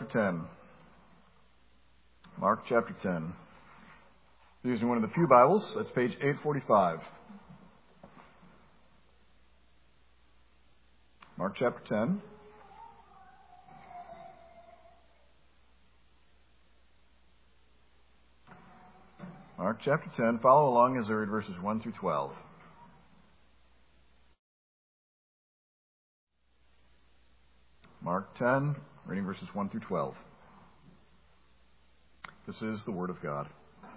10. Mark chapter 10. Using one of the Pew Bibles, that's page 845. Mark chapter 10. Mark chapter 10. Follow along as I read verses 1 through 12. Mark 10, reading verses 1 through 12. This is the Word of God.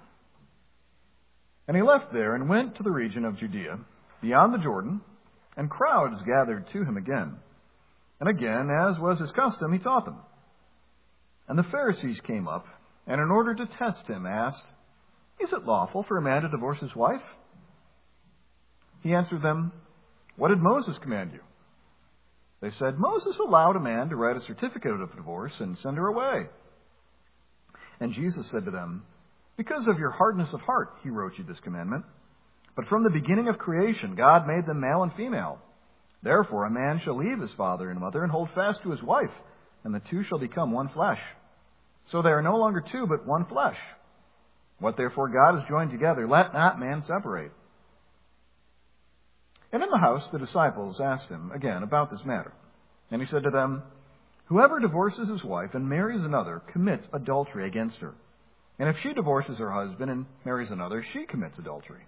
And he left there and went to the region of Judea, beyond the Jordan, and crowds gathered to him again. And again, as was his custom, he taught them. And the Pharisees came up, and in order to test him, asked, "Is it lawful for a man to divorce his wife?" He answered them, "What did Moses command you?" They said, "Moses allowed a man to write a certificate of divorce and send her away." And Jesus said to them, "Because of your hardness of heart, he wrote you this commandment. But from the beginning of creation, God made them male and female. Therefore, a man shall leave his father and mother and hold fast to his wife, and the two shall become one flesh. So they are no longer two, but one flesh. What therefore God has joined together, let not man separate." And in the house the disciples asked him again about this matter. And he said to them, "Whoever divorces his wife and marries another commits adultery against her. And if she divorces her husband and marries another, she commits adultery."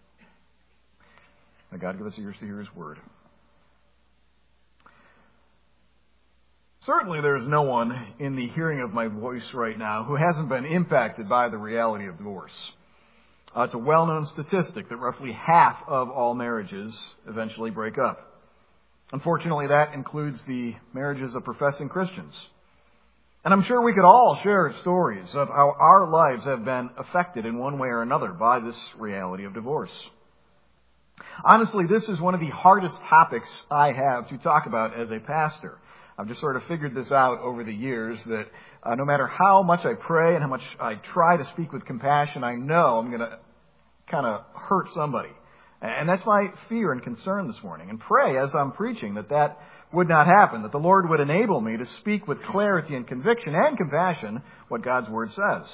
May God give us ears to hear his word. Certainly there is no one in the hearing of my voice right now who hasn't been impacted by the reality of divorce. It's a well-known statistic that roughly half of all marriages eventually break up. Unfortunately, that includes the marriages of professing Christians. And I'm sure we could all share stories of how our lives have been affected in one way or another by this reality of divorce. Honestly, this is one of the hardest topics I have to talk about as a pastor. I've just sort of figured this out over the years that no matter how much I pray and how much I try to speak with compassion, I know I'm going to kind of hurt somebody. And that's my fear and concern this morning. And pray as I'm preaching that would not happen, that the Lord would enable me to speak with clarity and conviction and compassion what God's Word says.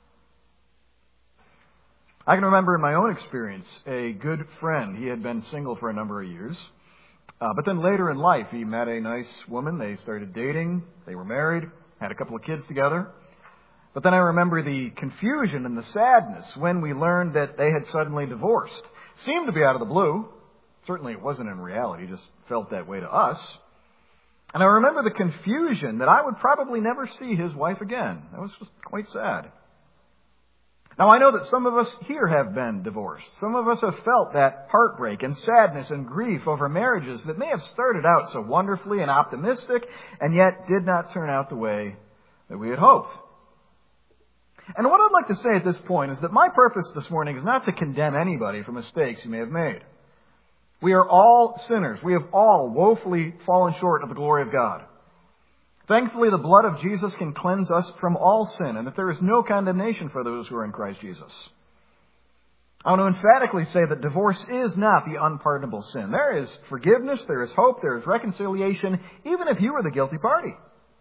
I can remember in my own experience a good friend. He had been single for a number of years. But then later in life, he met a nice woman. They started dating. They were married, had a couple of kids together. But then I remember the confusion and the sadness when we learned that they had suddenly divorced. Seemed to be out of the blue. Certainly it wasn't in reality, just felt that way to us. And I remember the confusion that I would probably never see his wife again. That was just quite sad. Now, I know that some of us here have been divorced. Some of us have felt that heartbreak and sadness and grief over marriages that may have started out so wonderfully and optimistic and yet did not turn out the way that we had hoped. And what I'd like to say at this point is that my purpose this morning is not to condemn anybody for mistakes you may have made. We are all sinners. We have all woefully fallen short of the glory of God. Thankfully, the blood of Jesus can cleanse us from all sin, and that there is no condemnation for those who are in Christ Jesus. I want to emphatically say that divorce is not the unpardonable sin. There is forgiveness, there is hope, there is reconciliation, even if you are the guilty party.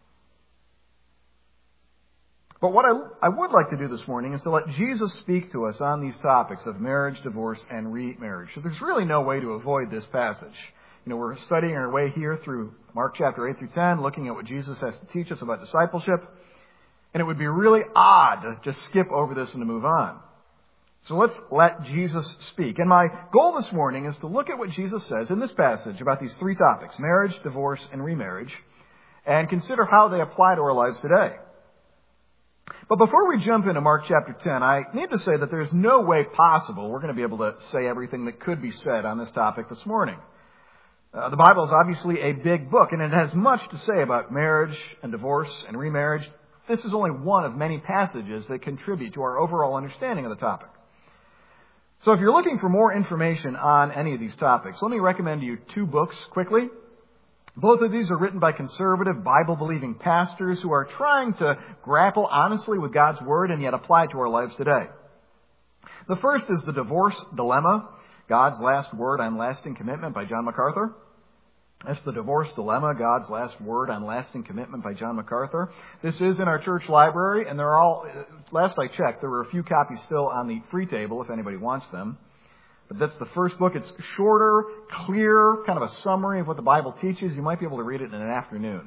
But what I would like to do this morning is to let Jesus speak to us on these topics of marriage, divorce, and remarriage. So there's really no way to avoid this passage. We're studying our way here through Mark chapter 8 through 10, looking at what Jesus has to teach us about discipleship. And it would be really odd to just skip over this and to move on. So let's let Jesus speak. And my goal this morning is to look at what Jesus says in this passage about these three topics, marriage, divorce, and remarriage, and consider how they apply to our lives today. But before we jump into Mark chapter 10, I need to say that there's no way possible we're going to be able to say everything that could be said on this topic this morning. The Bible is obviously a big book, and it has much to say about marriage and divorce and remarriage. This is only one of many passages that contribute to our overall understanding of the topic. So if you're looking for more information on any of these topics, let me recommend to you two books quickly. Both of these are written by conservative, Bible-believing pastors who are trying to grapple honestly with God's Word and yet apply it to our lives today. The first is The Divorce Dilemma, God's Last Word on Lasting Commitment by John MacArthur. That's The Divorce Dilemma, God's Last Word on Lasting Commitment by John MacArthur. This is in our church library, and last I checked, there were a few copies still on the free table if anybody wants them. But that's the first book. It's shorter, clear, kind of a summary of what the Bible teaches. You might be able to read it in an afternoon.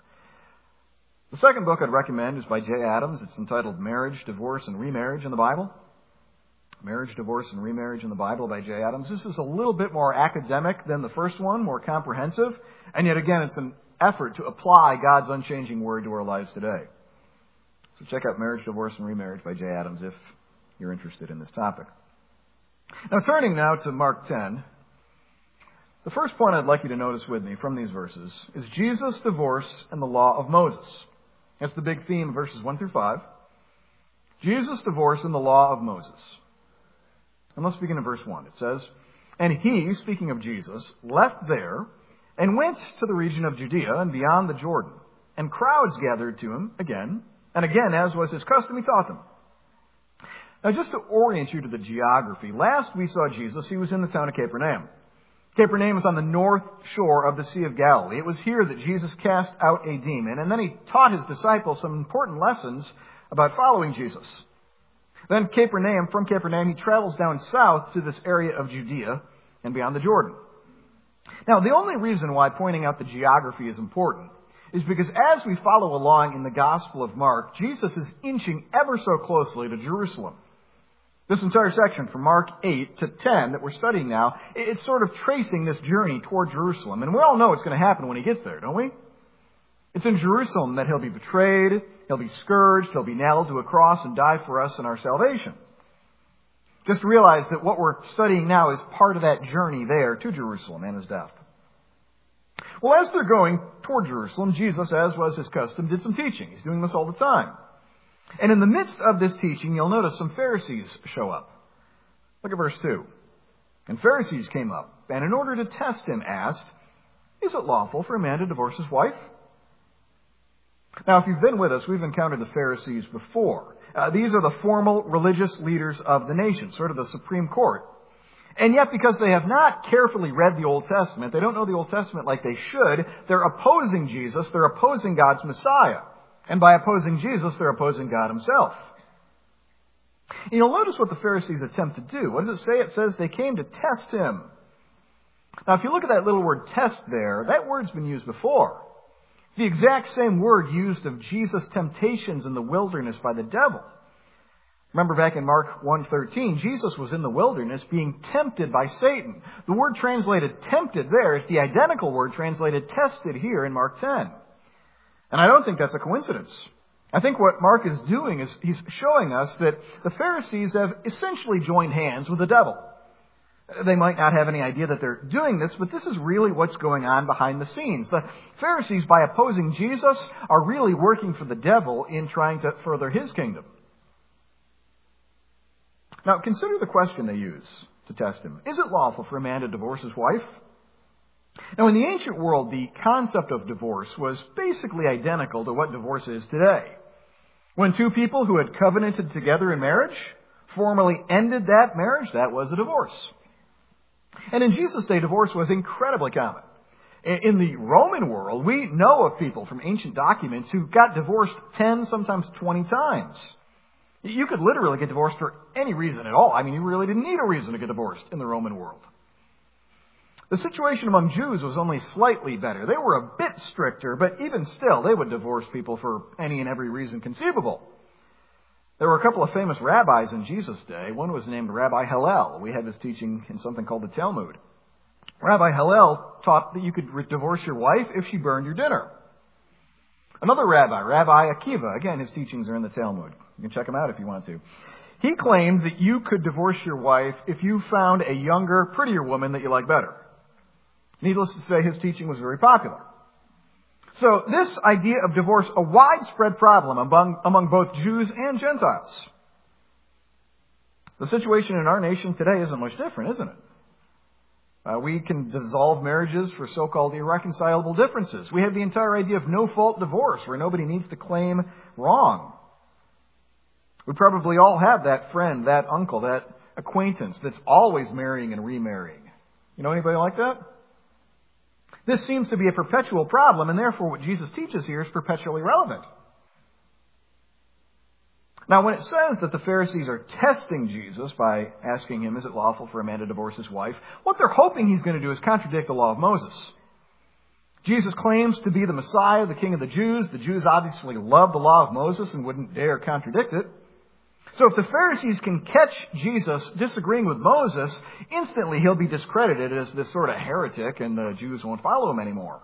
The second book I'd recommend is by Jay Adams. It's entitled Marriage, Divorce, and Remarriage in the Bible. Marriage, Divorce, and Remarriage in the Bible by Jay Adams. This is a little bit more academic than the first one, more comprehensive, and yet again it's an effort to apply God's unchanging Word to our lives today. So check out Marriage, Divorce, and Remarriage by Jay Adams if you're interested in this topic. Now turning now to Mark 10, the first point I'd like you to notice with me from these verses is Jesus' divorce and the law of Moses. That's the big theme of verses 1 through 5. Jesus' divorce and the law of Moses. And let's begin in verse 1. It says, "And he," speaking of Jesus, "left there and went to the region of Judea and beyond the Jordan. And crowds gathered to him again, and again, as was his custom, he taught them." Now, just to orient you to the geography, last we saw Jesus, he was in the town of Capernaum. Capernaum is on the north shore of the Sea of Galilee. It was here that Jesus cast out a demon, and then he taught his disciples some important lessons about following Jesus. Then from Capernaum, he travels down south to this area of Judea and beyond the Jordan. Now, the only reason why pointing out the geography is important is because as we follow along in the Gospel of Mark, Jesus is inching ever so closely to Jerusalem. This entire section from Mark 8 to 10 that we're studying now, it's sort of tracing this journey toward Jerusalem. And we all know what's going to happen when he gets there, don't we? It's in Jerusalem that he'll be betrayed, he'll be scourged, he'll be nailed to a cross and die for us in our salvation. Just realize that what we're studying now is part of that journey there to Jerusalem and his death. Well, as they're going toward Jerusalem, Jesus, as was his custom, did some teaching. He's doing this all the time. And in the midst of this teaching, you'll notice some Pharisees show up. Look at verse 2. "And Pharisees came up, and in order to test him, asked, 'Is it lawful for a man to divorce his wife?'" Now, if you've been with us, we've encountered the Pharisees before. These are the formal religious leaders of the nation, sort of the Supreme Court. And yet, because they have not carefully read the Old Testament, they don't know the Old Testament like they should, they're opposing Jesus, they're opposing God's Messiah. And by opposing Jesus, they're opposing God himself. And you'll notice what the Pharisees attempt to do. What does it say? It says they came to test him. Now, if you look at that little word test there, that word's been used before. The exact same word used of Jesus' temptations in the wilderness by the devil. Remember back in Mark 1:13, Jesus was in the wilderness being tempted by Satan. The word translated tempted there is the identical word translated tested here in Mark 10. And I don't think that's a coincidence. I think what Mark is doing is he's showing us that the Pharisees have essentially joined hands with the devil. They might not have any idea that they're doing this, but this is really what's going on behind the scenes. The Pharisees, by opposing Jesus, are really working for the devil in trying to further his kingdom. Now, consider the question they use to test him. Is it lawful for a man to divorce his wife? Now, in the ancient world, the concept of divorce was basically identical to what divorce is today. When two people who had covenanted together in marriage formally ended that marriage, that was a divorce. And in Jesus' day, divorce was incredibly common. In the Roman world, we know of people from ancient documents who got divorced 10, sometimes 20 times. You could literally get divorced for any reason at all. I mean, you really didn't need a reason to get divorced in the Roman world. The situation among Jews was only slightly better. They were a bit stricter, but even still, they would divorce people for any and every reason conceivable. There were a couple of famous rabbis in Jesus' day. One was named Rabbi Hillel. We had this teaching in something called the Talmud. Rabbi Hillel taught that you could divorce your wife if she burned your dinner. Another rabbi, Rabbi Akiva, again, his teachings are in the Talmud. You can check them out if you want to. He claimed that you could divorce your wife if you found a younger, prettier woman that you liked better. Needless to say, his teaching was very popular. So this idea of divorce, a widespread problem among both Jews and Gentiles. The situation in our nation today isn't much different, isn't it? We can dissolve marriages for so-called irreconcilable differences. We have the entire idea of no-fault divorce, where nobody needs to claim wrong. We probably all have that friend, that uncle, that acquaintance that's always marrying and remarrying. You know anybody like that? This seems to be a perpetual problem, and therefore what Jesus teaches here is perpetually relevant. Now, when it says that the Pharisees are testing Jesus by asking him, is it lawful for a man to divorce his wife? What they're hoping he's going to do is contradict the law of Moses. Jesus claims to be the Messiah, the King of the Jews. The Jews obviously love the law of Moses and wouldn't dare contradict it. So if the Pharisees can catch Jesus disagreeing with Moses, instantly he'll be discredited as this sort of heretic and the Jews won't follow him anymore.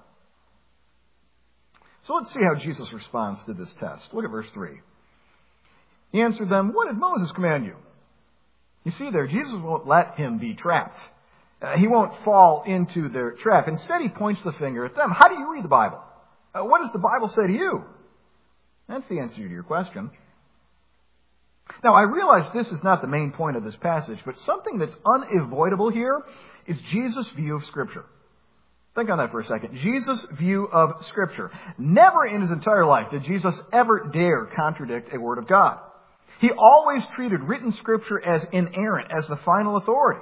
So let's see how Jesus responds to this test. Look at verse 3. He answered them, what did Moses command you? You see there, Jesus won't let him be trapped. He won't fall into their trap. Instead, he points the finger at them. How do you read the Bible? What does the Bible say to you? That's the answer to your question. Now, I realize this is not the main point of this passage, but something that's unavoidable here is Jesus' view of Scripture. Think on that for a second. Jesus' view of Scripture. Never in his entire life did Jesus ever dare contradict a word of God. He always treated written Scripture as inerrant, as the final authority.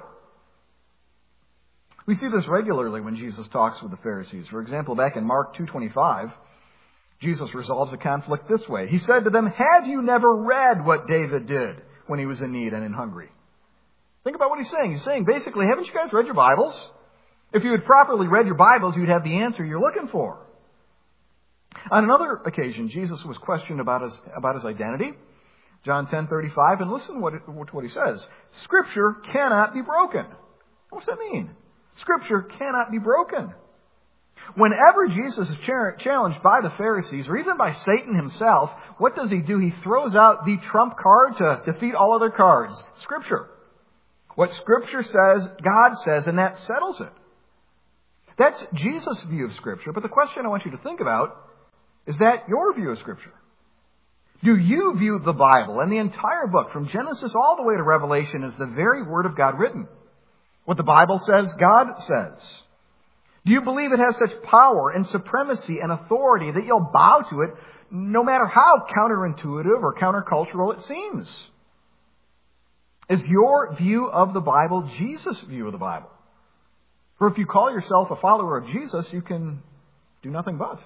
We see this regularly when Jesus talks with the Pharisees. For example, back in Mark 2:25, Jesus resolves a conflict this way. He said to them, have you never read what David did when he was in need and in hungry? Think about what he's saying. He's saying, basically, haven't you guys read your Bibles? If you had properly read your Bibles, you'd have the answer you're looking for. On another occasion, Jesus was questioned about his identity. John 10:35, and listen to what he says. Scripture cannot be broken. What's that mean? Scripture cannot be broken. Whenever Jesus is challenged by the Pharisees, or even by Satan himself, what does he do? He throws out the trump card to defeat all other cards. Scripture. What Scripture says, God says, and that settles it. That's Jesus' view of Scripture, but the question I want you to think about, is that your view of Scripture? Do you view the Bible and the entire book, from Genesis all the way to Revelation, as the very Word of God written? What the Bible says, God says. Do you believe it has such power and supremacy and authority that you'll bow to it no matter how counterintuitive or countercultural it seems? Is your view of the Bible Jesus' view of the Bible? For if you call yourself a follower of Jesus, you can do nothing but.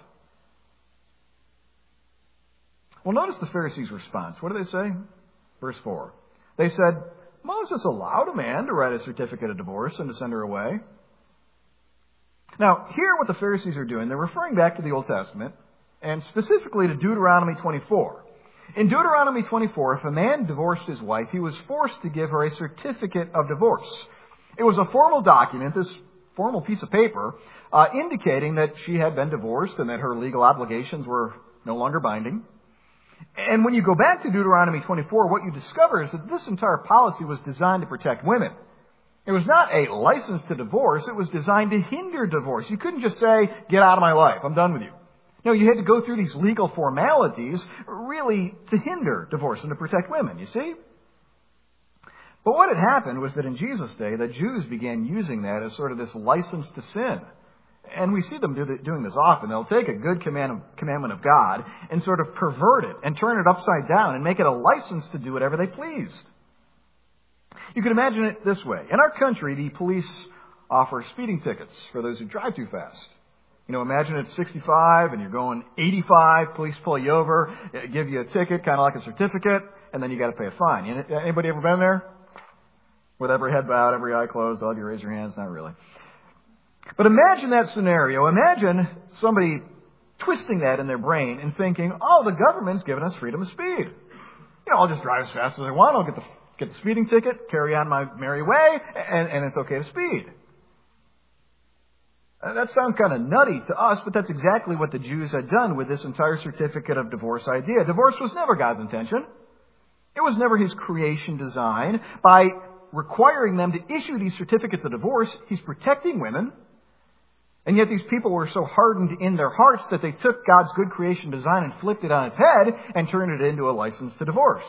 Well, notice the Pharisees' response. What do they say? Verse 4. They said, Moses allowed a man to write a certificate of divorce and to send her away. Now, here what the Pharisees are doing, they're referring back to the Old Testament, and specifically to Deuteronomy 24. In Deuteronomy 24, if a man divorced his wife, he was forced to give her a certificate of divorce. It was a formal document, this formal piece of paper, indicating that she had been divorced and that her legal obligations were no longer binding. And when you go back to Deuteronomy 24, what you discover is that this entire policy was designed to protect women. It was not a license to divorce. It was designed to hinder divorce. You couldn't just say, get out of my life, I'm done with you. No, you had to go through these legal formalities really to hinder divorce and to protect women, you see? But what had happened was that in Jesus' day, the Jews began using that as sort of this license to sin. And we see them doing this often. They'll take a good commandment of God and sort of pervert it and turn it upside down and make it a license to do whatever they pleased. You can imagine it this way. In our country, the police offer speeding tickets for those who drive too fast. You know, imagine it's 65 and you're going 85, police pull you over, give you a ticket, kind of like a certificate, and then you got to pay a fine. Anybody ever been there? With every head bowed, every eye closed, all of you raise your hands? Not really. But imagine that scenario. Imagine somebody twisting that in their brain and thinking, oh, the government's given us freedom of speed. You know, I'll just drive as fast as I want. I'll get the speeding ticket, carry on my merry way, and it's okay to speed. That sounds kind of nutty to us, but that's exactly what the Jews had done with this entire certificate of divorce idea. Divorce was never God's intention. It was never His creation design. By requiring them to issue these certificates of divorce, He's protecting women. And yet these people were so hardened in their hearts that they took God's good creation design and flipped it on its head and turned it into a license to divorce.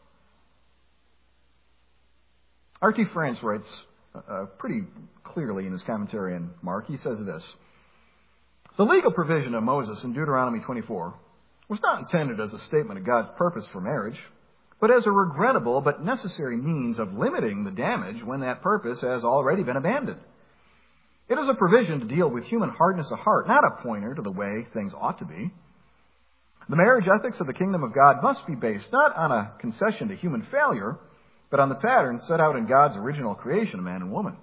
R.T. France writes pretty clearly in his commentary on Mark. He says this: the legal provision of Moses in Deuteronomy 24 was not intended as a statement of God's purpose for marriage, but as a regrettable but necessary means of limiting the damage when that purpose has already been abandoned. It is a provision to deal with human hardness of heart, not a pointer to the way things ought to be. The marriage ethics of the kingdom of God must be based not on a concession to human failure, but on the pattern set out in God's original creation of man and woman.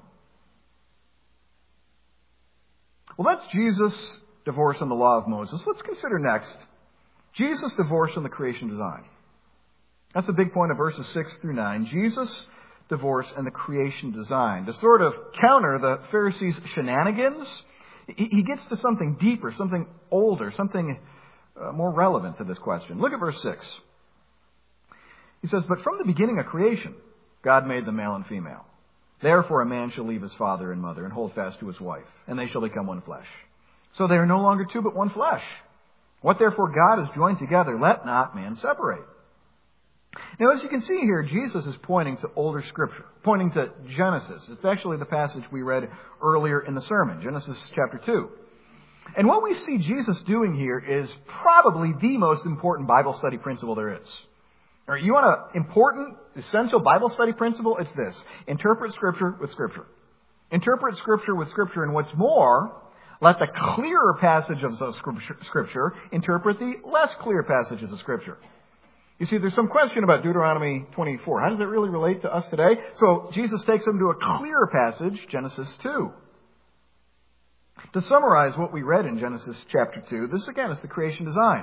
Well, that's Jesus' divorce and the law of Moses. Let's consider next Jesus' divorce and the creation design. That's the big point of verses 6 through 9. Jesus' divorce and the creation design. To sort of counter the Pharisees' shenanigans, he gets to something deeper, something older, something more relevant to this question. Look at verse 6. He says, "But from the beginning of creation, God made them male and female. Therefore a man shall leave his father and mother and hold fast to his wife, and they shall become one flesh. So they are no longer two but one flesh. What therefore God has joined together, let not man separate." Now, as you can see here, Jesus is pointing to older Scripture, pointing to Genesis. It's actually the passage we read earlier in the sermon, Genesis chapter 2. And what we see Jesus doing here is probably the most important Bible study principle there is. All right, you want an important, essential Bible study principle? It's this. Interpret Scripture with Scripture. Interpret Scripture with Scripture, and what's more, let the clearer passages of Scripture interpret the less clear passages of Scripture. You see, there's some question about Deuteronomy 24. How does it really relate to us today? So Jesus takes them to a clearer passage, Genesis 2. To summarize what we read in Genesis chapter 2, this again is the creation design.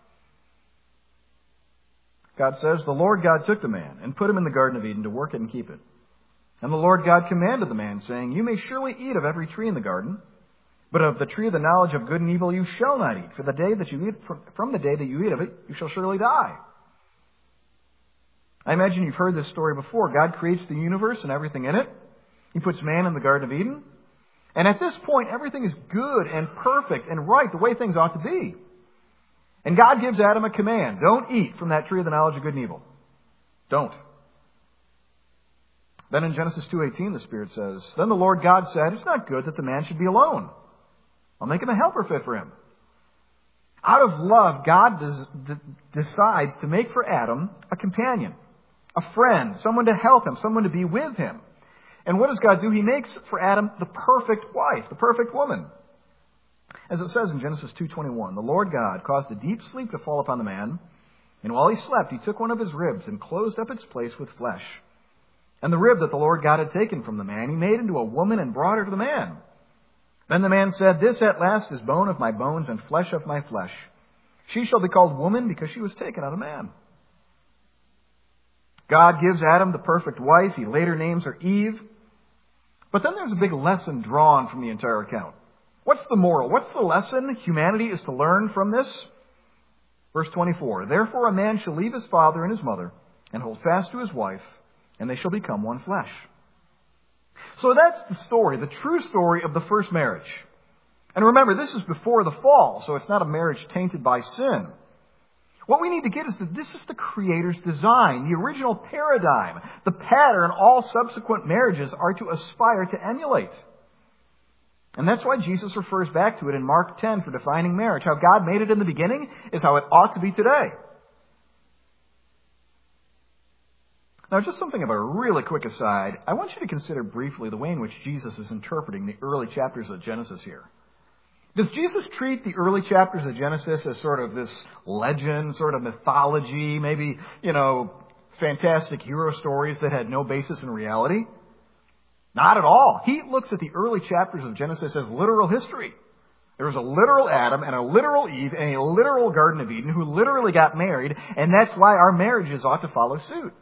God says, "The Lord God took the man and put him in the Garden of Eden to work it and keep it. And the Lord God commanded the man, saying, 'You may surely eat of every tree in the garden, but of the tree of the knowledge of good and evil you shall not eat. For the day that you eat, from the day that you eat of it, you shall surely die.'" I imagine you've heard this story before. God creates the universe and everything in it. He puts man in the Garden of Eden. And at this point, everything is good and perfect and right, the way things ought to be. And God gives Adam a command. Don't eat from that tree of the knowledge of good and evil. Don't. Then in Genesis 2:18, the Spirit says, "Then the Lord God said, 'It's not good that the man should be alone. I'll make him a helper fit for him.'" Out of love, God decides to make for Adam a companion, a friend, someone to help him, someone to be with him. And what does God do? He makes for Adam the perfect wife, the perfect woman. As it says in Genesis 2:21, "The Lord God caused a deep sleep to fall upon the man, and while he slept, he took one of his ribs and closed up its place with flesh. And the rib that the Lord God had taken from the man, he made into a woman and brought her to the man. Then the man said, 'This at last is bone of my bones and flesh of my flesh. She shall be called woman because she was taken out of man.'" God gives Adam the perfect wife. He later names her Eve. But then there's a big lesson drawn from the entire account. What's the moral? What's the lesson humanity is to learn from this? Verse 24, "Therefore a man shall leave his father and his mother and hold fast to his wife, and they shall become one flesh." So that's the story, the true story of the first marriage. And remember, this is before the fall, so it's not a marriage tainted by sin. What we need to get is that this is the Creator's design, the original paradigm, the pattern all subsequent marriages are to aspire to emulate. And that's why Jesus refers back to it in Mark 10 for defining marriage. How God made it in the beginning is how it ought to be today. Now, just something of a really quick aside. I want you to consider briefly the way in which Jesus is interpreting the early chapters of Genesis here. Does Jesus treat the early chapters of Genesis as sort of this legend, sort of mythology, maybe, fantastic hero stories that had no basis in reality? Not at all. He looks at the early chapters of Genesis as literal history. There was a literal Adam and a literal Eve and a literal Garden of Eden who literally got married, and that's why our marriages ought to follow suit.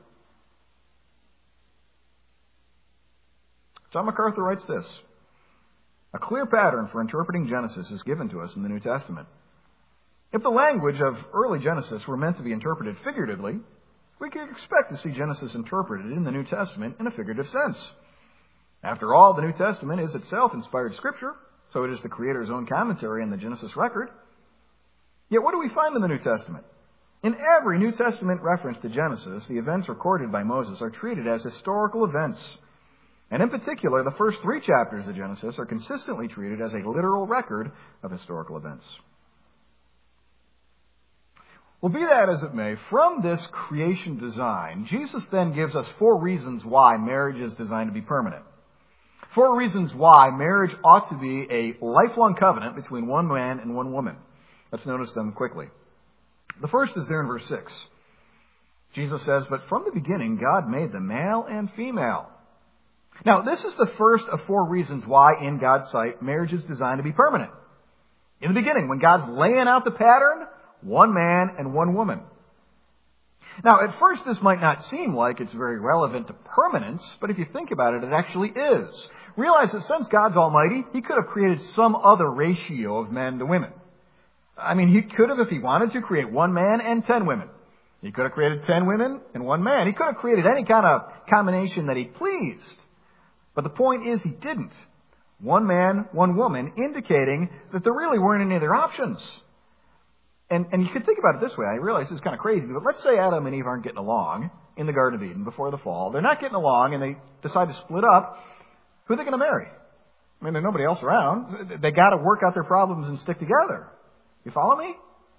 John MacArthur writes this: "A clear pattern for interpreting Genesis is given to us in the New Testament. If the language of early Genesis were meant to be interpreted figuratively, we could expect to see Genesis interpreted in the New Testament in a figurative sense. After all, the New Testament is itself inspired Scripture, so it is the Creator's own commentary on the Genesis record. Yet what do we find in the New Testament? In every New Testament reference to Genesis, the events recorded by Moses are treated as historical events. And in particular, the first 3 chapters of Genesis are consistently treated as a literal record of historical events." Well, be that as it may, from this creation design, Jesus then gives us 4 reasons why marriage is designed to be permanent. 4 reasons why marriage ought to be a lifelong covenant between one man and one woman. Let's notice them quickly. The first is there in verse 6. Jesus says, "But from the beginning God made them male and female." Now, this is the first of 4 reasons why, in God's sight, marriage is designed to be permanent. In the beginning, when God's laying out the pattern, one man and one woman. Now, at first, this might not seem like it's very relevant to permanence, but if you think about it, it actually is. Realize that since God's almighty, He could have created some other ratio of men to women. I mean, He could have, if He wanted to, create 1 man and 10 women. He could have created 10 women and 1 man. He could have created any kind of combination that He pleased. But the point is, He didn't. 1 man, 1 woman, indicating that there really weren't any other options. And you could think about it this way. I realize this is kind of crazy, but let's say Adam and Eve aren't getting along in the Garden of Eden before the fall. They're not getting along, and they decide to split up. Who are they going to marry? I mean, there's nobody else around. They got to work out their problems and stick together. You follow me?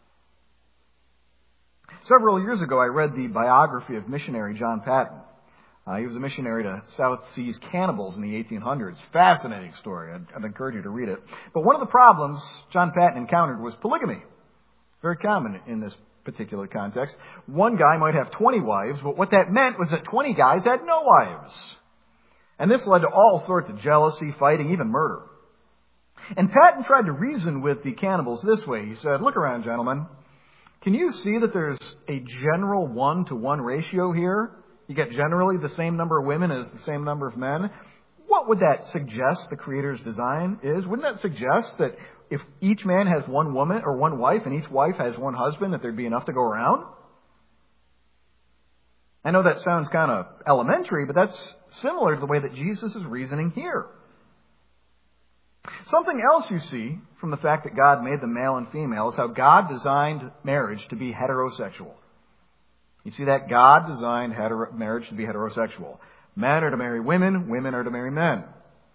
Several years ago, I read the biography of missionary John Patton. He was a missionary to South Seas cannibals in the 1800s. Fascinating story. I'd encourage you to read it. But one of the problems John Patton encountered was polygamy. Very common in this particular context. One guy might have 20 wives, but what that meant was that 20 guys had no wives. And this led to all sorts of jealousy, fighting, even murder. And Patton tried to reason with the cannibals this way. He said, "Look around, gentlemen. Can you see that there's a general 1-to-1 ratio here? You get generally the same number of women as the same number of men. What would that suggest the Creator's design is? Wouldn't that suggest that if each man has 1 woman or 1 wife and each wife has 1 husband, that there'd be enough to go around?" I know that sounds kind of elementary, but that's similar to the way that Jesus is reasoning here. Something else you see from the fact that God made them male and female is how God designed marriage to be heterosexual. You see that? God designed marriage to be heterosexual. Men are to marry women, women are to marry men.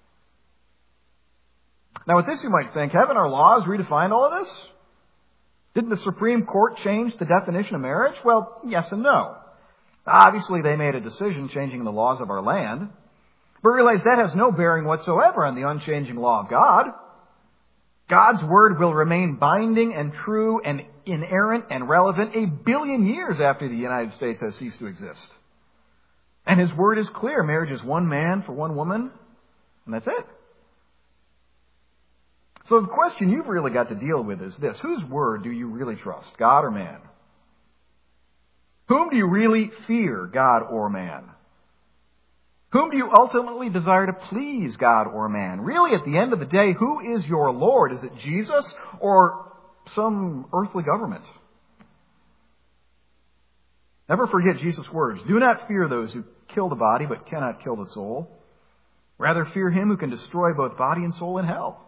Now with this you might think, haven't our laws redefined all of this? Didn't the Supreme Court change the definition of marriage? Well, yes and no. Obviously they made a decision changing the laws of our land, but realize that has no bearing whatsoever on the unchanging law of God. God's Word will remain binding and true and inerrant and relevant 1 billion years after the United States has ceased to exist. And His Word is clear. Marriage is 1 man for 1 woman, and that's it. So the question you've really got to deal with is this: whose word do you really trust, God or man? Whom do you really fear, God or man? Whom do you ultimately desire to please, God or man? Really, at the end of the day, who is your Lord? Is it Jesus or some earthly government? Never forget Jesus' words. Do not fear those who kill the body but cannot kill the soul. Rather fear Him who can destroy both body and soul in hell.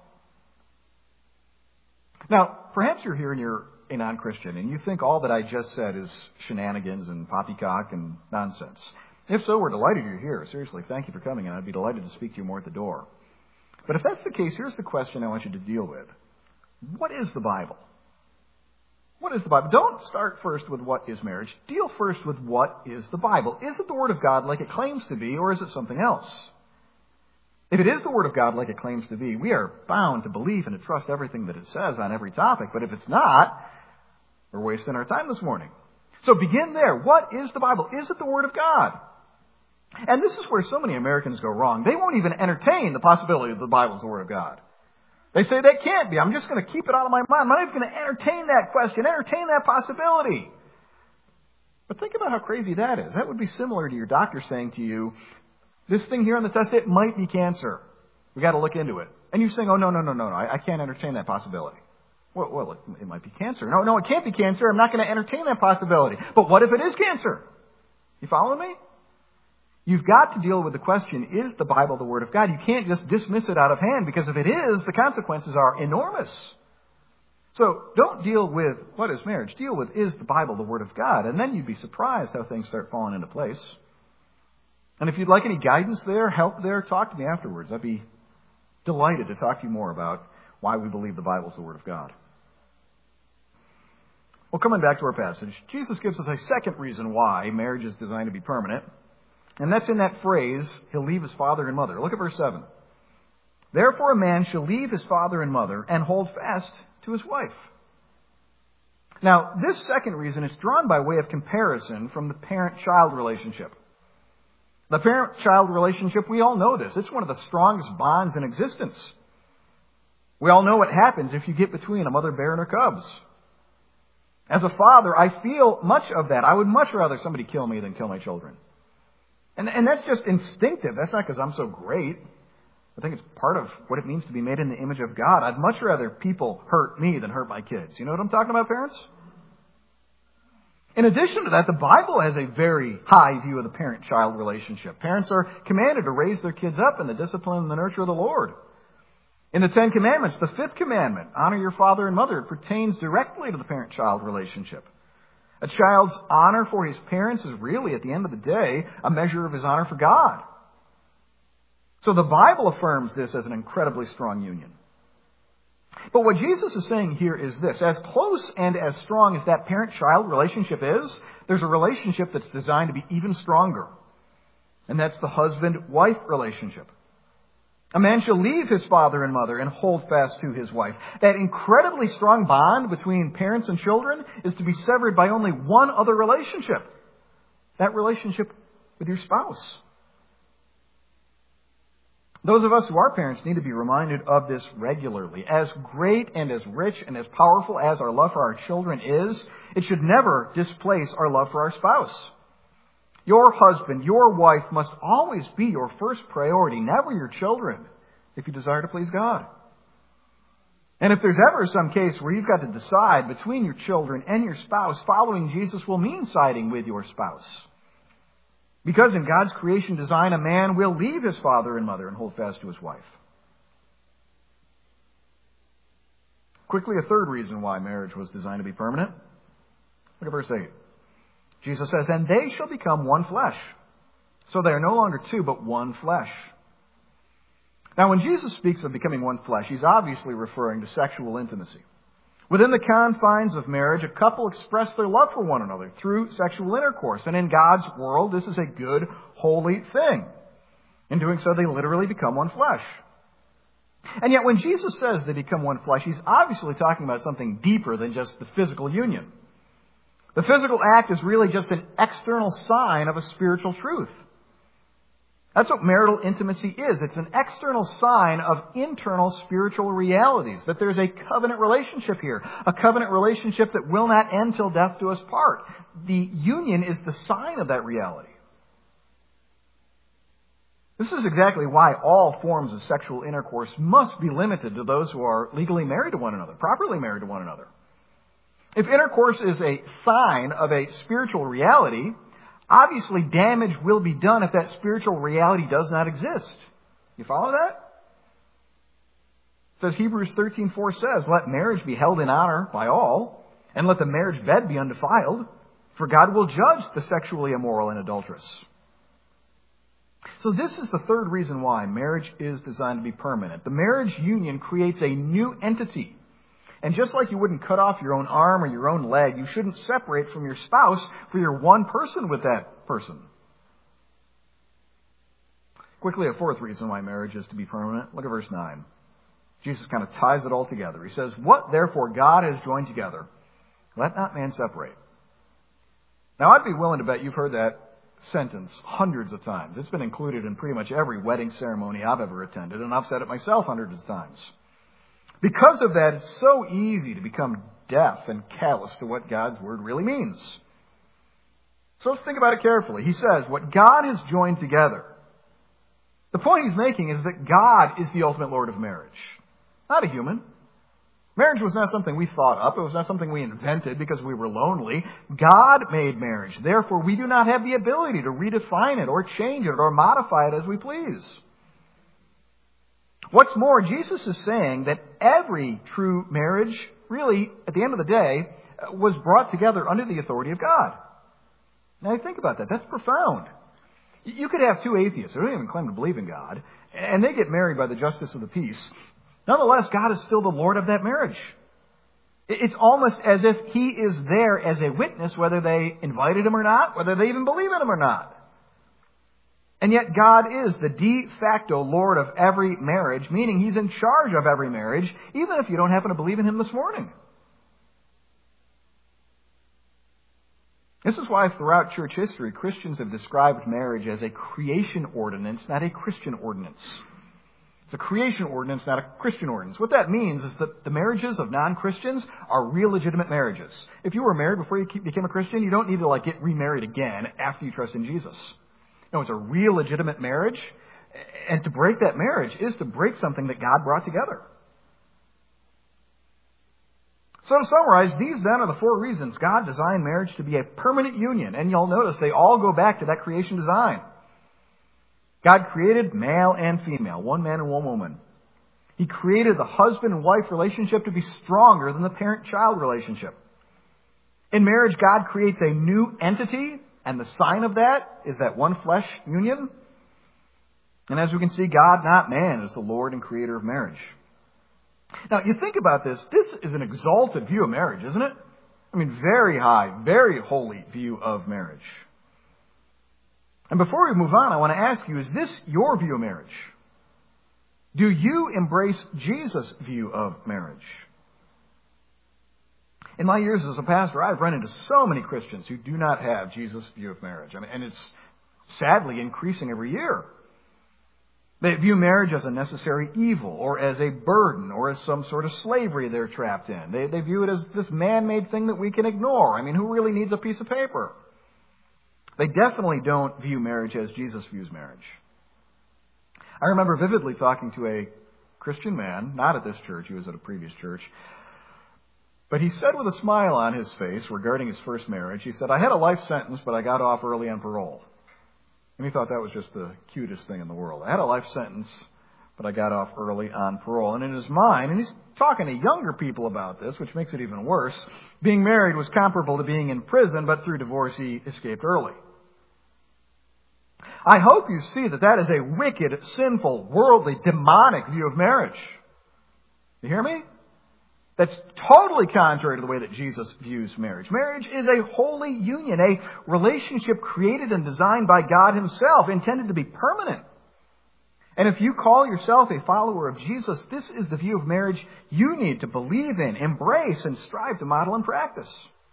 Now, perhaps you're here and you're a non-Christian and you think all that I just said is shenanigans and poppycock and nonsense. If so, we're delighted you're here. Seriously, thank you for coming, and I'd be delighted to speak to you more at the door. But if that's the case, here's the question I want you to deal with. What is the Bible? What is the Bible? Don't start first with what is marriage. Deal first with what is the Bible. Is it the Word of God like it claims to be, or is it something else? If it is the Word of God like it claims to be, we are bound to believe and to trust everything that it says on every topic. But if it's not, we're wasting our time this morning. So begin there. What is the Bible? Is it the Word of God? And this is where so many Americans go wrong. They won't even entertain the possibility that the Bible is the Word of God. They say that can't be. I'm just going to keep it out of my mind. I'm not even going to entertain that question, entertain that possibility. But think about how crazy that is. That would be similar to your doctor saying to you, this thing here on the test, it might be cancer. We've got to look into it. And you saying, oh, no, I can't entertain that possibility. Well, it might be cancer. No, it can't be cancer. I'm not going to entertain that possibility. But what if it is cancer? You following me? You've got to deal with the question, is the Bible the Word of God? You can't just dismiss it out of hand, because if it is, the consequences are enormous. So don't deal with what is marriage. Deal with, is the Bible the Word of God? And then you'd be surprised how things start falling into place. And if you'd like any guidance there, help there, talk to me afterwards. I'd be delighted to talk to you more about why we believe the Bible is the Word of God. Well, coming back to our passage, Jesus gives us a second reason why marriage is designed to be permanent. And that's in that phrase, He'll leave His father and mother. Look at verse 7. Therefore a man shall leave his father and mother and hold fast to his wife. Now, this second reason is drawn by way of comparison from the parent-child relationship. The parent-child relationship, we all know this. It's one of the strongest bonds in existence. We all know what happens if you get between a mother bear and her cubs. As a father, I feel much of that. I would much rather somebody kill me than kill my children. And that's just instinctive. That's not because I'm so great. I think it's part of what it means to be made in the image of God. I'd much rather people hurt me than hurt my kids. You know what I'm talking about, parents? In addition to that, the Bible has a very high view of the parent-child relationship. Parents are commanded to raise their kids up in the discipline and the nurture of the Lord. In the Ten Commandments, the fifth commandment, honor your father and mother, pertains directly to the parent-child relationship. A child's honor for his parents is really, at the end of the day, a measure of his honor for God. So the Bible affirms this as an incredibly strong union. But what Jesus is saying here is this. As close and as strong as that parent-child relationship is, there's a relationship that's designed to be even stronger. And that's the husband-wife relationship. A man shall leave his father and mother and hold fast to his wife. That incredibly strong bond between parents and children is to be severed by only one other relationship. That relationship with your spouse. Those of us who are parents need to be reminded of this regularly. As great and as rich and as powerful as our love for our children is, it should never displace our love for our spouse. Your husband, your wife must always be your first priority, never your children, if you desire to please God. And if there's ever some case where you've got to decide between your children and your spouse, following Jesus will mean siding with your spouse. Because in God's creation design, a man will leave his father and mother and hold fast to his wife. Quickly, a third reason why marriage was designed to be permanent. Look at verse 8. Jesus says, and they shall become one flesh. So they are no longer two, but one flesh. Now, when Jesus speaks of becoming one flesh, he's obviously referring to sexual intimacy. Within the confines of marriage, a couple express their love for one another through sexual intercourse. And in God's world, this is a good, holy thing. In doing so, they literally become one flesh. And yet, when Jesus says they become one flesh, he's obviously talking about something deeper than just the physical union. The physical act is really just an external sign of a spiritual truth. That's what marital intimacy is. It's an external sign of internal spiritual realities, that there's a covenant relationship here, a covenant relationship that will not end till death do us part. The union is the sign of that reality. This is exactly why all forms of sexual intercourse must be limited to those who are legally married to one another, properly married to one another. If intercourse is a sign of a spiritual reality, obviously damage will be done if that spiritual reality does not exist. You follow that? It says Hebrews 13:4 says, let marriage be held in honor by all, and let the marriage bed be undefiled, for God will judge the sexually immoral and adulterous. So this is the third reason why marriage is designed to be permanent. The marriage union creates a new entity. And just like you wouldn't cut off your own arm or your own leg, you shouldn't separate from your spouse, for you're one person with that person. Quickly, a fourth reason why marriage is to be permanent. Look at verse 9. Jesus kind of ties it all together. He says, what therefore God has joined together, let not man separate. Now, I'd be willing to bet you've heard that sentence hundreds of times. It's been included in pretty much every wedding ceremony I've ever attended, and I've said it myself hundreds of times. Because of that, it's so easy to become deaf and callous to what God's word really means. So let's think about it carefully. He says, what God has joined together. The point he's making is that God is the ultimate Lord of marriage, not a human. Marriage was not something we thought up. It was not something we invented because we were lonely. God made marriage. Therefore, we do not have the ability to redefine it or change it or modify it as we please. What's more, Jesus is saying that every true marriage, really, at the end of the day, was brought together under the authority of God. Now, think about that. That's profound. You could have two atheists who don't even claim to believe in God, and they get married by the justice of the peace. Nonetheless, God is still the Lord of that marriage. It's almost as if He is there as a witness, whether they invited Him or not, whether they even believe in Him or not. And yet God is the de facto Lord of every marriage, meaning He's in charge of every marriage, even if you don't happen to believe in Him this morning. This is why throughout church history, Christians have described marriage as a creation ordinance, not a Christian ordinance. It's a creation ordinance, not a Christian ordinance. What that means is that the marriages of non-Christians are real legitimate marriages. If you were married before you became a Christian, you don't need to get remarried again after you trust in Jesus. No, it's a real legitimate marriage, and to break that marriage is to break something that God brought together. So to summarize, these then are the 4 reasons God designed marriage to be a permanent union, and you'll notice they all go back to that creation design. God created male and female, one man and one woman. He created the husband and wife relationship to be stronger than the parent-child relationship. In marriage, God creates a new entity, and the sign of that is that one flesh union. And as we can see, God, not man, is the Lord and creator of marriage. Now, you think about this. This is an exalted view of marriage, isn't it? I mean, very high, very holy view of marriage. And before we move on, I want to ask you, is this your view of marriage? Do you embrace Jesus' view of marriage? In my years as a pastor, I've run into so many Christians who do not have Jesus' view of marriage. And it's sadly increasing every year. They view marriage as a necessary evil, or as a burden, or as some sort of slavery they're trapped in. They view it as this man-made thing that we can ignore. I mean, who really needs a piece of paper? They definitely don't view marriage as Jesus views marriage. I remember vividly talking to a Christian man, not at this church, he was at a previous church, but he said with a smile on his face regarding his first marriage, he said, "I had a life sentence, but I got off early on parole." And he thought that was just the cutest thing in the world. I had a life sentence, but I got off early on parole. And in his mind, and he's talking to younger people about this, which makes it even worse, being married was comparable to being in prison, but through divorce he escaped early. I hope you see that that is a wicked, sinful, worldly, demonic view of marriage. You hear me? That's totally contrary to the way that Jesus views marriage. Marriage is a holy union, a relationship created and designed by God Himself, intended to be permanent. And if you call yourself a follower of Jesus, this is the view of marriage you need to believe in, embrace, and strive to model and practice.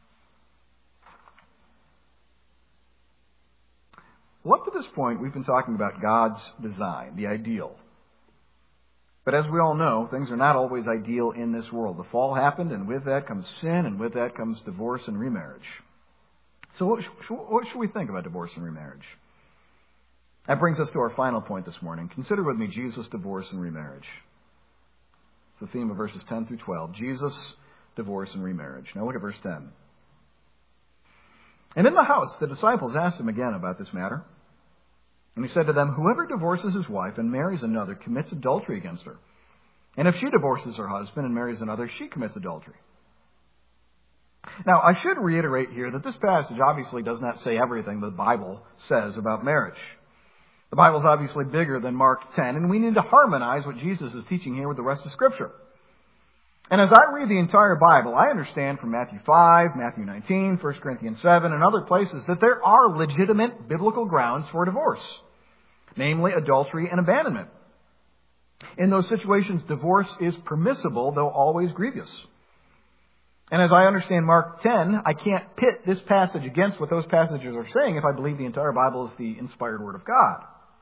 Well, up to this point, we've been talking about God's design, the ideal. But as we all know, things are not always ideal in this world. The fall happened, and with that comes sin, and with that comes divorce and remarriage. So what should we think about divorce and remarriage? That brings us to our final point this morning. Consider with me Jesus, divorce, and remarriage. It's the theme of verses 10 through 12. Jesus, divorce, and remarriage. Now look at verse 10. And in the house, the disciples asked Him again about this matter. And He said to them, "Whoever divorces his wife and marries another commits adultery against her. And if she divorces her husband and marries another, she commits adultery." Now, I should reiterate here that this passage obviously does not say everything the Bible says about marriage. The Bible is obviously bigger than Mark 10, and we need to harmonize what Jesus is teaching here with the rest of Scripture. And as I read the entire Bible, I understand from Matthew 5, Matthew 19, 1 Corinthians 7, and other places that there are legitimate biblical grounds for divorce, namely adultery and abandonment. In those situations, divorce is permissible, though always grievous. And as I understand Mark 10, I can't pit this passage against what those passages are saying if I believe the entire Bible is the inspired Word of God.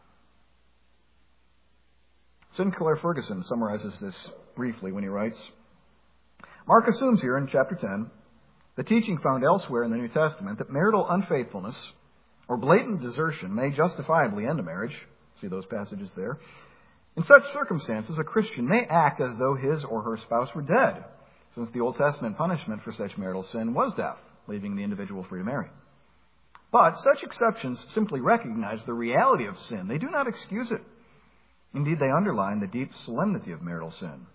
Sinclair Ferguson summarizes this briefly when he writes, "Mark assumes here in chapter 10 the teaching found elsewhere in the New Testament that marital unfaithfulness or blatant desertion may justifiably end a marriage." See those passages there. "In such circumstances, a Christian may act as though his or her spouse were dead, since the Old Testament punishment for such marital sin was death, leaving the individual free to marry. But such exceptions simply recognize the reality of sin. They do not excuse it. Indeed, they underline the deep solemnity of marital sin."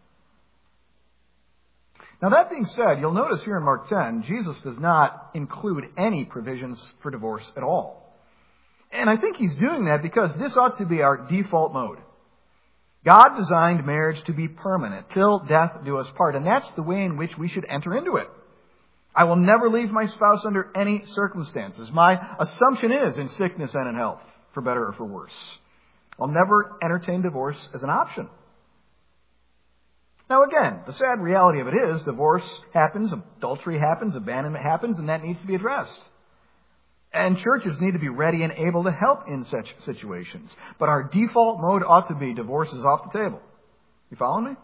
Now, that being said, you'll notice here in Mark 10, Jesus does not include any provisions for divorce at all. And I think He's doing that because this ought to be our default mode. God designed marriage to be permanent, till death do us part, and that's the way in which we should enter into it. I will never leave my spouse under any circumstances. My assumption is in sickness and in health. for better or for worse. I'll never entertain divorce as an option. Now again, the sad reality of it is divorce happens, adultery happens, abandonment happens, and that needs to be addressed. And churches need to be ready and able to help in such situations. But our default mode ought to be divorce is off the table. You follow me?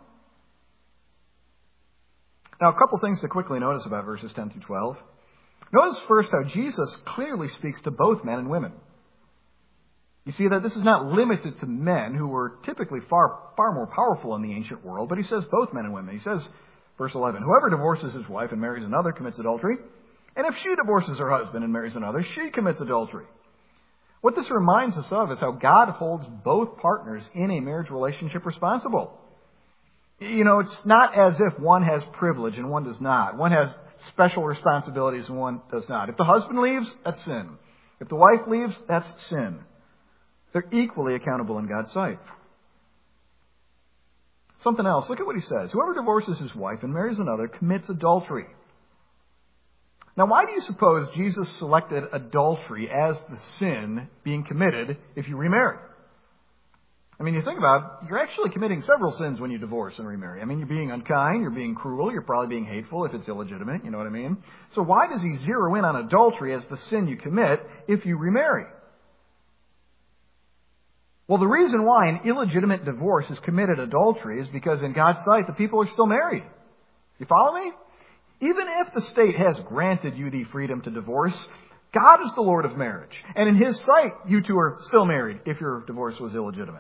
Now, a couple things to quickly notice about verses 10 through 12. Notice first how Jesus clearly speaks to both men and women. You see that this is not limited to men who were typically far more powerful in the ancient world, but he says both men and women. He says, verse 11, whoever divorces his wife and marries another commits adultery. And if she divorces her husband and marries another, she commits adultery. What this reminds us of is how God holds both partners in a marriage relationship responsible. You know, it's not as if one has privilege and one does not. One has special responsibilities and one does not. If the husband leaves, that's sin. If the wife leaves, that's sin. They're equally accountable in God's sight. Something else. Look at what he says. Whoever divorces his wife and marries another commits adultery. Now, why do you suppose Jesus selected adultery as the sin being committed if you remarry? I mean, you think about it, you're actually committing several sins when you divorce and remarry. I mean, you're being unkind, you're being cruel, you're probably being hateful if it's illegitimate, you know what I mean? So why does he zero in on adultery as the sin you commit if you remarry? Well, the reason why an illegitimate divorce is committed adultery is because in God's sight, the people are still married. You follow me? Even if the state has granted you the freedom to divorce, God is the Lord of marriage. And in His sight, you two are still married if your divorce was illegitimate.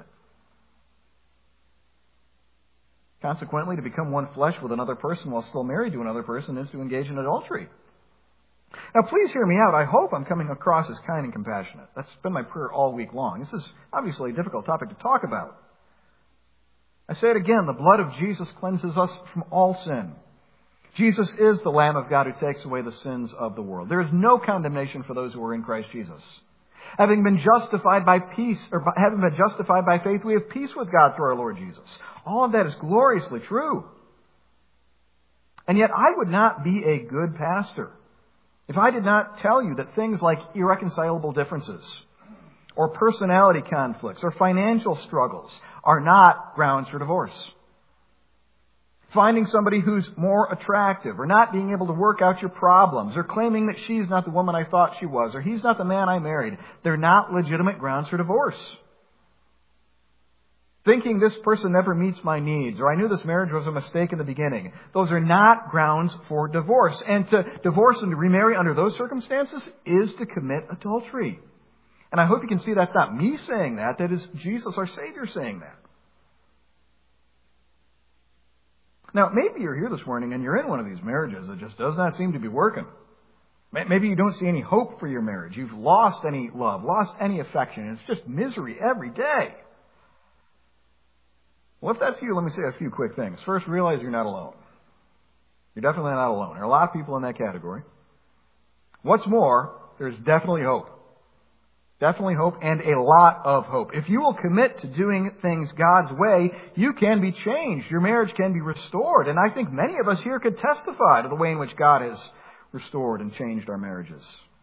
Consequently, to become one flesh with another person while still married to another person is to engage in adultery. Now, please hear me out. I hope I'm coming across as kind and compassionate. That's been my prayer all week long. This is obviously a difficult topic to talk about. I say it again, the blood of Jesus cleanses us from all sin. Jesus is the Lamb of God who takes away the sins of the world. There is no condemnation for those who are in Christ Jesus. Having been justified by faith, we have peace with God through our Lord Jesus. All of that is gloriously true. And yet I would not be a good pastor if I did not tell you that things like irreconcilable differences, or personality conflicts, or financial struggles are not grounds for divorce. Finding somebody who's more attractive, or not being able to work out your problems, or claiming that she's not the woman I thought she was, or he's not the man I married, they're not legitimate grounds for divorce. Thinking this person never meets my needs, or I knew this marriage was a mistake in the beginning, those are not grounds for divorce. And to divorce and to remarry under those circumstances is to commit adultery. And I hope you can see that's not me saying that. That is Jesus, our Savior, saying that. Now, maybe you're here this morning and you're in one of these marriages that just does not seem to be working. Maybe you don't see any hope for your marriage. You've lost any love, lost any affection. It's just misery every day. Well, if that's you, let me say a few quick things. First, realize you're not alone. You're definitely not alone. There are a lot of people in that category. What's more, there's definitely hope. Definitely hope, and a lot of hope. If you will commit to doing things God's way, you can be changed. Your marriage can be restored. And I think many of us here could testify to the way in which God has restored and changed our marriages.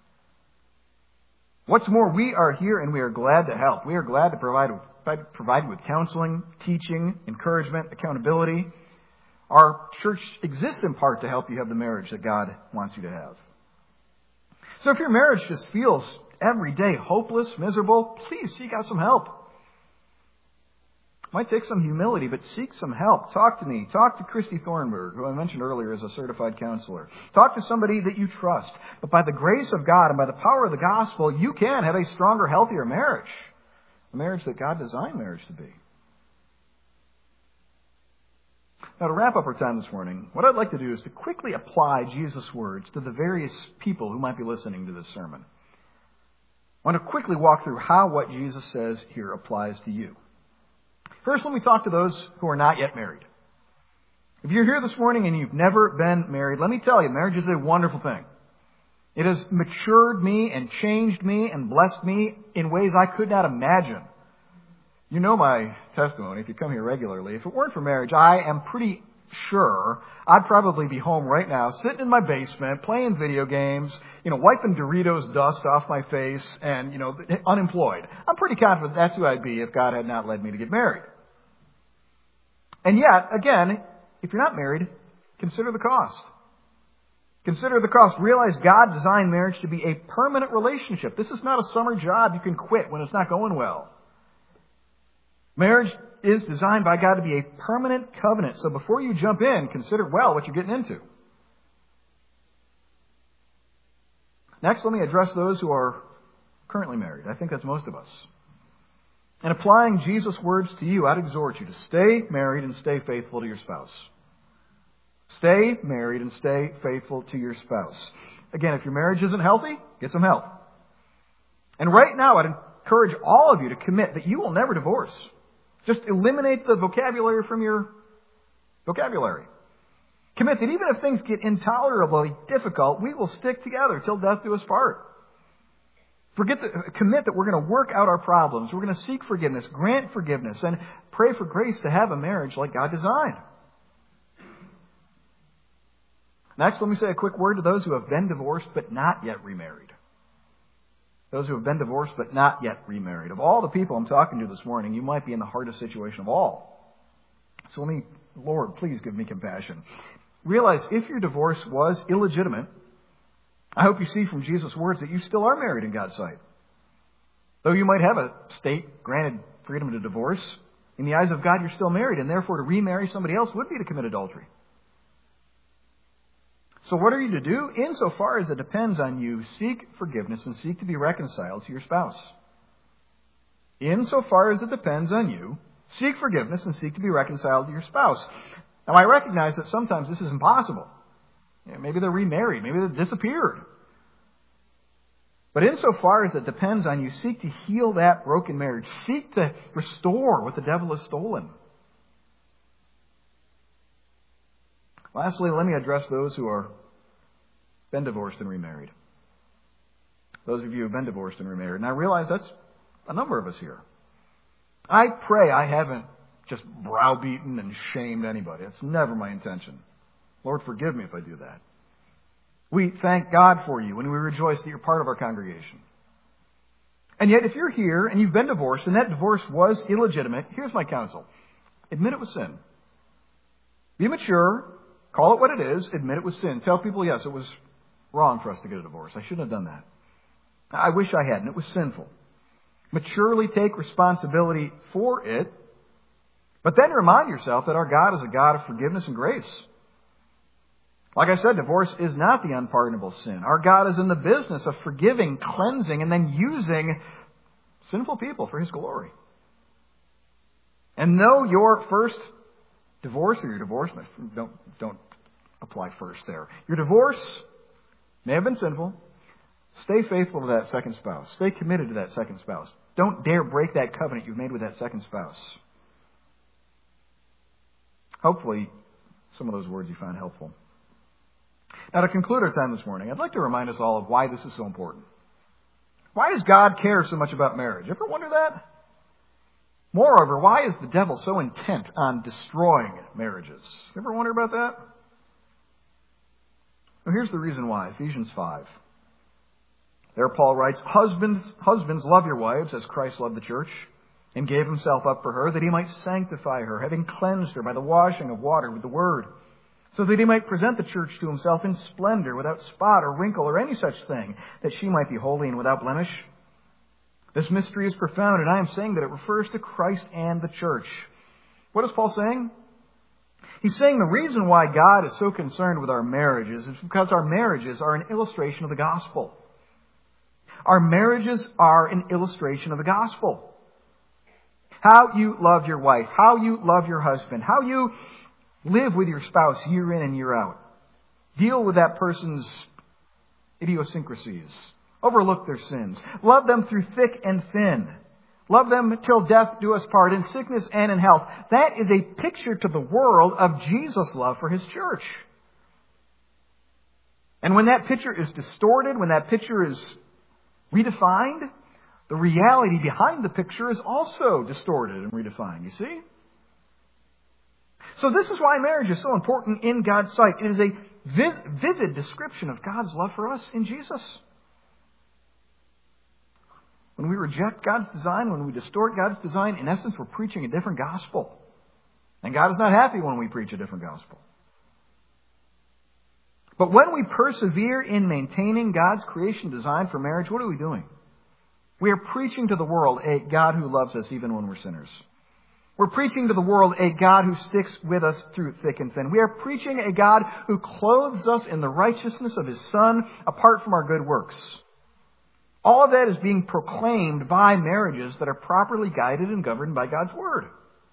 What's more, we are here and we are glad to help. We are glad to provide with counseling, teaching, encouragement, accountability. Our church exists in part to help you have the marriage that God wants you to have. So if your marriage just feels every day hopeless, miserable, please seek out some help. It might take some humility, but seek some help. Talk to me. Talk to Christy Thornburg, who I mentioned earlier as a certified counselor. Talk to somebody that you trust. But by the grace of God and by the power of the gospel, you can have a stronger, healthier marriage. A marriage that God designed marriage to be. Now, to wrap up our time this morning, what I'd like to do is to quickly apply Jesus' words to the various people who might be listening to this sermon. I want to quickly walk through how what Jesus says here applies to you. First, let me talk to those who are not yet married. If you're here this morning and you've never been married, let me tell you, marriage is a wonderful thing. It has matured me and changed me and blessed me in ways I could not imagine. You know my testimony if you come here regularly. If it weren't for marriage, I am pretty sure, I'd probably be home right now, sitting in my basement, playing video games, wiping Doritos dust off my face, and, unemployed. I'm pretty confident that's who I'd be if God had not led me to get married. And yet, again, if you're not married, consider the cost. Consider the cost. Realize God designed marriage to be a permanent relationship. This is not a summer job you can quit when it's not going well. Marriage is designed by God to be a permanent covenant. So before you jump in, consider well what you're getting into. Next, let me address those who are currently married. I think that's most of us. And applying Jesus' words to you, I'd exhort you to stay married and stay faithful to your spouse. Stay married and stay faithful to your spouse. Again, if your marriage isn't healthy, get some help. And right now, I'd encourage all of you to commit that you will never divorce. Just eliminate the vocabulary from your vocabulary. Commit that even if things get intolerably difficult, we will stick together till death do us part. Commit that we're going to work out our problems. We're going to seek forgiveness, grant forgiveness, and pray for grace to have a marriage like God designed. Next, let me say a quick word to those who have been divorced but not yet remarried. Those who have been divorced but not yet remarried. Of all the people I'm talking to this morning, you might be in the hardest situation of all. So Lord, please give me compassion. Realize if your divorce was illegitimate, I hope you see from Jesus' words that you still are married in God's sight. Though you might have a state-granted freedom to divorce, in the eyes of God you're still married, and therefore to remarry somebody else would be to commit adultery. So what are you to do? Insofar as it depends on you, seek forgiveness and seek to be reconciled to your spouse. Insofar as it depends on you, seek forgiveness and seek to be reconciled to your spouse. Now, I recognize that sometimes this is impossible. Maybe they're remarried. Maybe they've disappeared. But insofar as it depends on you, seek to heal that broken marriage. Seek to restore what the devil has stolen. Lastly, let me address those who are been divorced and remarried. Those of you who have been divorced and remarried. And I realize that's a number of us here. I pray I haven't just browbeaten and shamed anybody. That's never my intention. Lord, forgive me if I do that. We thank God for you and we rejoice that you're part of our congregation. And yet, if you're here and you've been divorced and that divorce was illegitimate, here's my counsel. Admit it was sin. Be mature. Call it what it is. Admit it was sin. Tell people, yes, it was wrong for us to get a divorce. I shouldn't have done that. I wish I hadn't. It was sinful. Maturely take responsibility for it. But then remind yourself that our God is a God of forgiveness and grace. Like I said, divorce is not the unpardonable sin. Our God is in the business of forgiving, cleansing, and then using sinful people for His glory. And though your first divorce or your divorce, don't apply first there. Your divorce may have been sinful. Stay faithful to that second spouse. Stay committed to that second spouse. Don't dare break that covenant you've made with that second spouse. Hopefully, some of those words you find helpful. Now, to conclude our time this morning, I'd like to remind us all of why this is so important. Why does God care so much about marriage? Ever wonder that? Moreover, why is the devil so intent on destroying marriages? Ever wonder about that? Well, here's the reason why. Ephesians 5. There Paul writes, Husbands, love your wives as Christ loved the church and gave himself up for her, that he might sanctify her, having cleansed her by the washing of water with the word, so that he might present the church to himself in splendor, without spot or wrinkle or any such thing, that she might be holy and without blemish. This mystery is profound, and I am saying that it refers to Christ and the church. What is Paul saying? He's saying the reason why God is so concerned with our marriages is because our marriages are an illustration of the gospel. Our marriages are an illustration of the gospel. How you love your wife, how you love your husband, how you live with your spouse year in and year out. Deal with that person's idiosyncrasies. Overlook their sins. Love them through thick and thin. Love them till death do us part, in sickness and in health. That is a picture to the world of Jesus' love for His church. And when that picture is distorted, when that picture is redefined, the reality behind the picture is also distorted and redefined, you see? So this is why marriage is so important in God's sight. It is a vivid description of God's love for us in Jesus. When we reject God's design, when we distort God's design, in essence, we're preaching a different gospel. And God is not happy when we preach a different gospel. But when we persevere in maintaining God's creation design for marriage, what are we doing? We are preaching to the world a God who loves us even when we're sinners. We're preaching to the world a God who sticks with us through thick and thin. We are preaching a God who clothes us in the righteousness of His Son apart from our good works. All of that is being proclaimed by marriages that are properly guided and governed by God's Word.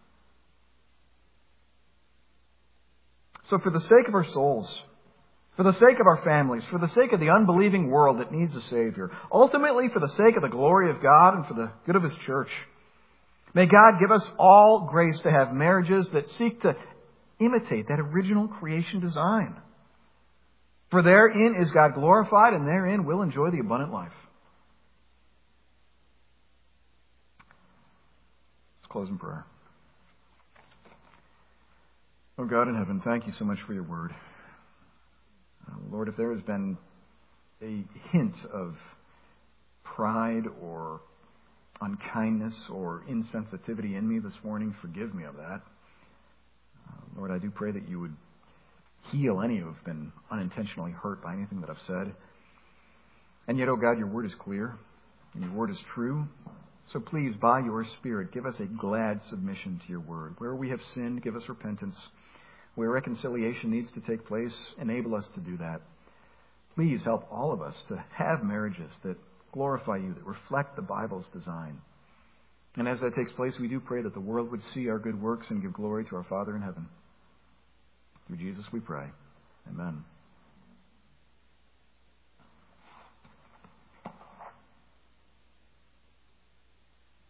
So for the sake of our souls, for the sake of our families, for the sake of the unbelieving world that needs a Savior, ultimately for the sake of the glory of God and for the good of His church, may God give us all grace to have marriages that seek to imitate that original creation design. For therein is God glorified, and therein we'll enjoy the abundant life. Let's close in prayer. Oh God in heaven, thank you so much for your word. Lord, if there has been a hint of pride or unkindness or insensitivity in me this morning, forgive me of that. Lord, I do pray that you would heal any who have been unintentionally hurt by anything that I've said. And yet, oh God, your word is clear and your word is true. So please, by your Spirit, give us a glad submission to your word. Where we have sinned, give us repentance. Where reconciliation needs to take place, enable us to do that. Please help all of us to have marriages that glorify you, that reflect the Bible's design. And as that takes place, we do pray that the world would see our good works and give glory to our Father in heaven. Through Jesus we pray. Amen.